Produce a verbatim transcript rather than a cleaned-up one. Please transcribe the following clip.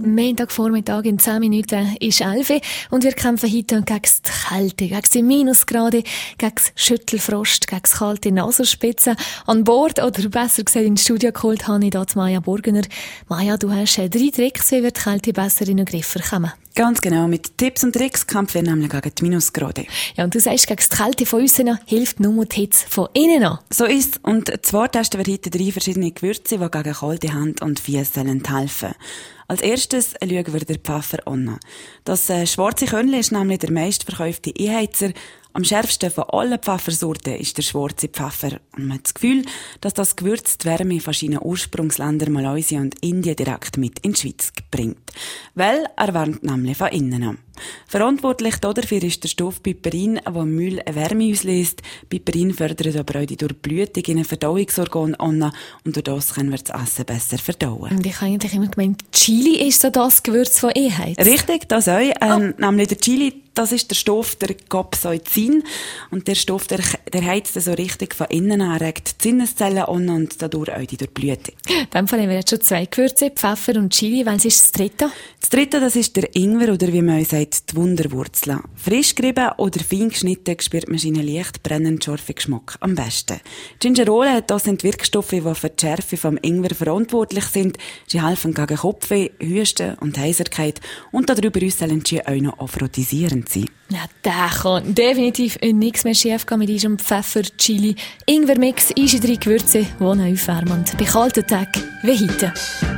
Montagvormittag in zehn Minuten ist elf Uhr und wir kämpfen heute gegen die Kälte, gegen die Minusgrade, gegen das Schüttelfrost, gegen das kalte Nasenspitze. An Bord, oder besser gesagt ins Studio geholt, habe ich hier Maja Burgener. Maja, du hast drei Tricks, wie wir die Kälte besser in den Griff bekommen. Ganz genau, mit Tipps und Tricks kämpfen wir nämlich gegen die Minusgrade. Ja, und du sagst, gegen die Kälte von außen hilft nur die Hitze von innen an. So ist es. Und zwar testen wir heute drei verschiedene Gewürze, die gegen kalte Hände und Füße helfen. Als erstes schauen wir den Pfeffer an. Das äh, schwarze Körnchen ist nämlich der meistverkaufte Einheizer. Am schärfsten von allen Pfeffersorten ist der schwarze Pfeffer. Und man hat das Gefühl, dass das Gewürz die Wärme von seinen Ursprungsländern Malaysia und Indien direkt mit in die Schweiz bringt. Weil er wärmt nämlich von innen an. Verantwortlich dafür ist der Stoff Piperin, der im Müll eine Wärme auslöst. Piperin fördert aber auch die Durchblutung in den Verdauungsorganen an und durch das können wir das Essen besser verdauen. Und ich habe eigentlich immer gemeint, Chili ist so das Gewürz von Einheit. Richtig, das auch. Ähm, oh. Nämlich der Chili, das ist der Stoff, der Capsaicin. Und der Stoff, der, der heizt so richtig von innen an, regt die Sinneszellen an und dadurch auch die Durchblutung. In dem Fall haben wir jetzt schon zwei Gewürze, Pfeffer und Chili. Welches ist das dritte? Das dritte, das ist der Ingwer, oder wie man auch sagt, die Wunderwurzel. Frisch gerieben oder fein geschnitten spürt man seinen leicht brennend scharfen Geschmack am besten. Gingerole, das sind Wirkstoffe, die für die Schärfe vom Ingwer verantwortlich sind. Sie helfen gegen Kopfweh, Husten und Heiserkeit und darüber hinaus sollen sie auch noch aphrodisierend sein. Ja, da kann definitiv nichts mehr schief gehen mit diesem Pfeffer, Chili, Ingwer-Mix, ist in drei Gewürze, die aufwärmen bei kalten Tagen wie heute.